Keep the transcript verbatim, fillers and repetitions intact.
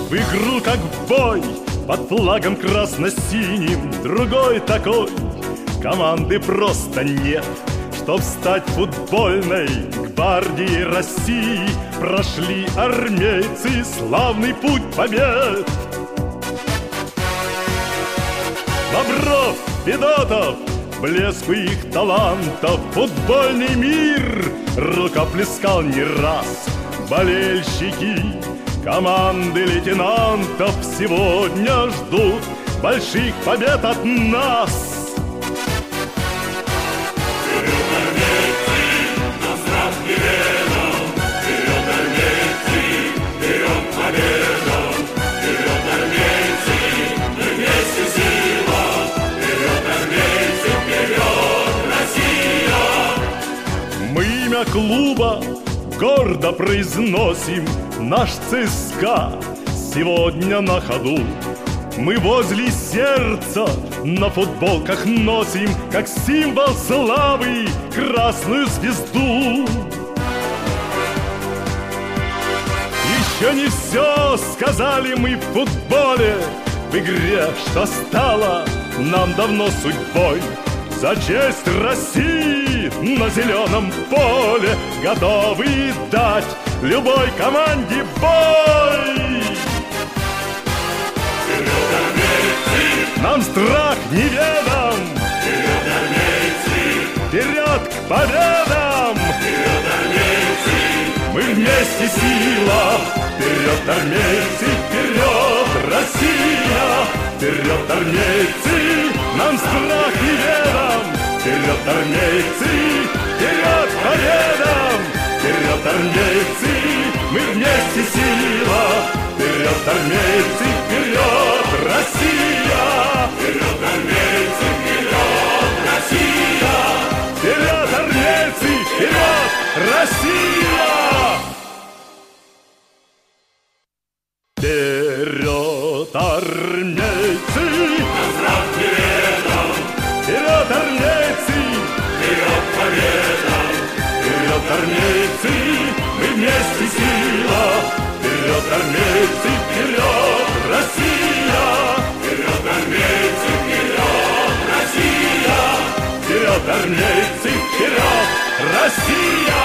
в игру как в бой, под флагом красно-синим, другой такой. Команды просто нет, чтоб стать футбольной гвардией России. Прошли армейцы славный путь побед. Бобров, Федотов, блеску их талантов футбольный мир рукоплескал не раз. Болельщики команды лейтенантов сегодня ждут больших побед от нас. Клуба гордо произносим: наш ЦСКА сегодня на ходу. Мы возле сердца на футболках носим, как символ славы, красную звезду. Еще не все сказали мы в футболе, в игре, что стало нам давно судьбой. За честь России на зеленом поле готовы дать любой команде бой. Вперед, армейцы! Нам страх неведом! Вперед, армейцы! Вперед к победам! Вперед, армейцы! Мы вместе сила! Вперед, армейцы! Вперед, Россия! Вперед, армейцы! Нам страх неведом! Вперед, армейцы! Вперед, победам! Вперед, армейцы! Мы вместе сила! Вперед, армейцы! Вперед, Россия! Вперед, армейцы! Вперед, Россия! Вперед, армейцы! Вперед, Россия! Вперед, армейцы! Назрав неведом! Вперед, армейцы! Вперед, победам! Вперед, армейцы! Мы вместе сила! Вперед, армейцы! Вперед, Россия! Вперед, армейцы! Вперед, Россия! Вперед, армейцы! Вперед, Россия!